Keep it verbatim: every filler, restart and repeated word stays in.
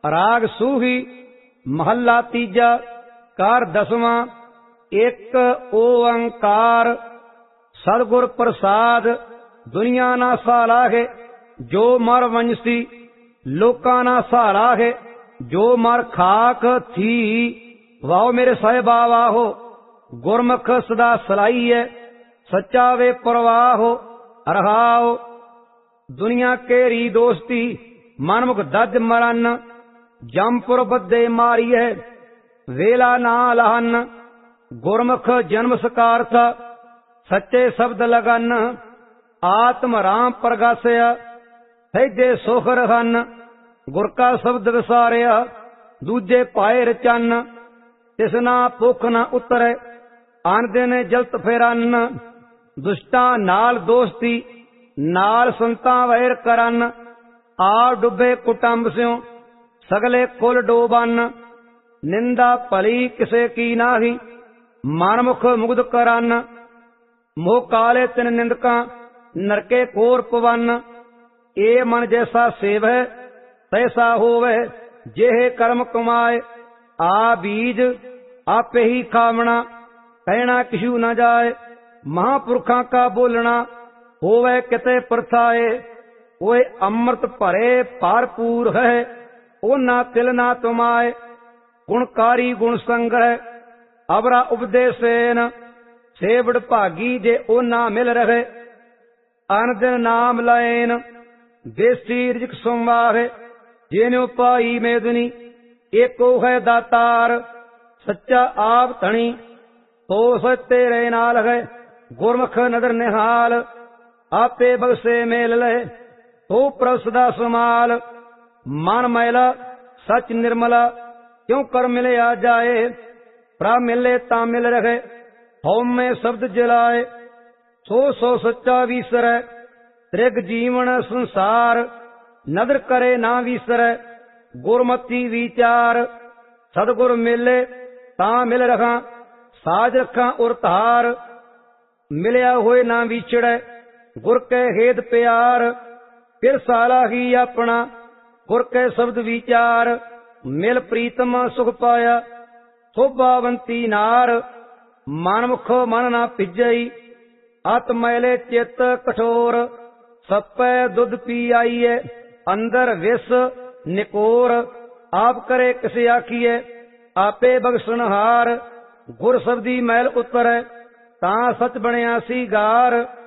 राग सूही महला तीजा कार दसवां। एक ओंकार सतगुर प्रसाद दुनिया ना साला है जो मर वंशी लोका ना साला है जो मर खाक थी। वाहो मेरे साहिबा वाहो गुरमुख सदा सलाई है सच्चा वे परवाहो रहाओ। दुनिया केरी दोस्ती मनमुख दज मरन जमपुर बदे मारी है वेला ना लहन। गुरमुख जन्म सकार था सच्चे शब्द लगन आत्म राम प्रगासिया सैदे सुख रहन। गुर का शब्द विसारिया दूजे पाए रचन तिसना भुख न उतरे आन दिन जलत फेरन। दुष्टा नाल दोस्ती नाल संता वैर करन आ डुबे कुटुंब स्यों सगले कुल डोबन। निंदा भली किसे की नाही मनमुख मुग्ध करन। मोह काले तिन निंदका नरके कोर पवन। ए मन जैसा सेवै तैसा होवे जेहे कर्म कमाए। आ बीज आपे ही खावना कहना किशु न जाए। महापुरखा का बोलना होवे किते प्रथाए। ओए अमृत भरे भरपूर है ओ ना तिल ना तुमाए। गुणकारी गुण संग्रह अबरा उपदेसेन सेवड़ भागी जे ओ ना मिल रहे। अन दिन नाम लैन देसी रिजक सुमाहे जेनो पाई मेदनी एको है दातार। सच्चा आप धनी तो सच तेरे नाल है गुरमुख नदर निहाल। आपे बगसे मेल ले तो प्रभ सदा सुमाल। मन मैला सच निर्मला क्यों कर मिले आ जाए। प्रभ मिले ता मिल रहे होम में शब्द जलाए। सो सो सच्चा विसरै त्रिग जीवन संसार। नदर करे ना विसरै गुरमति विचार। सतगुर मिले ता मिल रखा साज रखा उर धार। मिलया होए ना विछड़े गुर के हेद प्यार। फिर साला ही अपना गुर के शब्द विचार। मिल प्रीतम सुख पाया शोभावंती नार। मनमुख मन ना पिजई अत मैले चित कठोर। सपै दुध पी आईए अंदर विष निकोर। आप करे किसे आखिए आपे बगसनहार। गुर शब्दी मैल उतरै तां सच बनया सी गार।